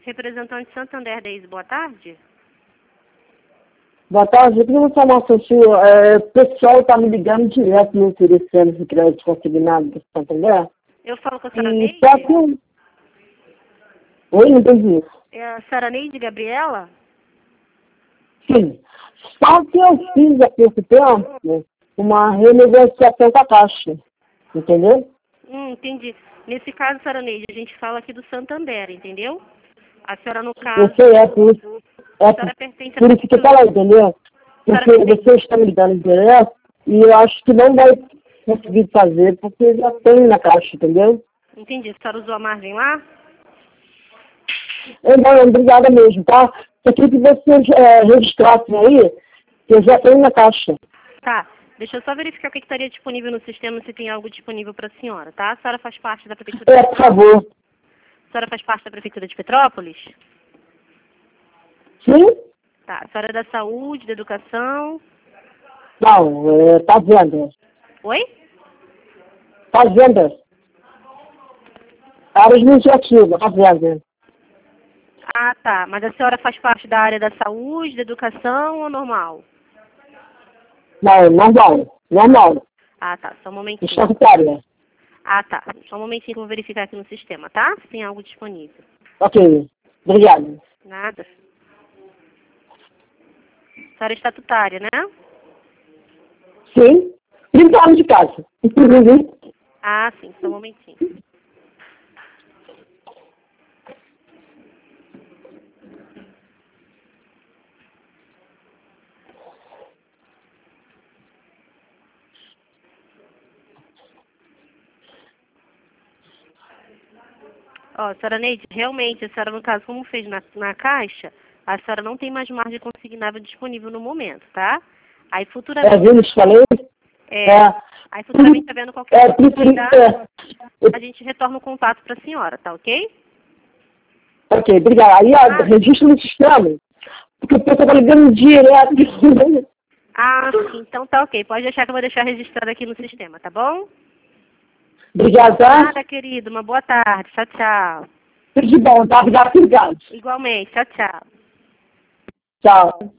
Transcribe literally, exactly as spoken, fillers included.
Representante Santander Daisy, boa tarde. Boa tarde, eu queria informação sua. É, o pessoal está me ligando direto me oferecendo esse crédito consignado do Santander. Eu falo com a senhora E Neide? só que... eu- Oi, não entendi isso. É a senhora Neide Gabriela? Sim. Só que eu fiz há pouco tempo uma renegociação com a Caixa. Entendeu? Hum, entendi. Nesse caso, senhora Neide, a gente fala aqui do Santander, entendeu? A senhora, no caso, Eu sei, é por isso, é a por, senhora pertence à por isso que eu prefeitura. falo, entendeu? Porque Senhora pertence- você está me ligando direto e eu acho que não vai conseguir fazer porque já tem na Caixa, entendeu? Entendi. A senhora usou a margem lá? Então, obrigada mesmo, tá? Só queria que vocês é, registrassem aí, que eu já tenho na Caixa. Tá. Deixa eu só verificar o que que estaria disponível no sistema, se tem algo disponível para a senhora, tá? A senhora faz parte da prefeitura de É, por favor. A senhora faz parte da prefeitura de Petrópolis? Sim? Tá. A senhora é da saúde, da educação? Não, é, tá vendo. Oi? Tá vendo. Área administrativa, tá vendo. Ah, tá. Mas a senhora faz parte da área da saúde, da educação ou normal? Não, normal, normal. Ah, tá. Só um momentinho. Estatutária. Ah, tá. Só um momentinho que eu vou verificar aqui no sistema, tá? Se tem algo disponível. Ok, obrigado. Nada. A senhora é estatutária, né? Sim? trinta anos de casa. Ah, sim. Só um momentinho. Ó, senhora Neide, realmente, a senhora, no caso, como fez na, na caixa, a senhora não tem mais margem consignável disponível no momento, tá? Aí É, futuramente, viu, te falei? é, É. aí futuramente, tá vendo qualquer É, possibilidade, preferida. a gente retorna o contato para a senhora, tá ok? Ok, obrigado. Aí, ó, registro no sistema. Porque o pessoal tá ligando direto. Ah, sim, então tá ok. Pode deixar que eu vou deixar registrado aqui no sistema, tá bom? Obrigado, tá? Nada, querido. Uma boa tarde. Tchau, tchau. Tudo de bom, tá? Obrigado, obrigado. Igualmente. Tchau, tchau. Tchau.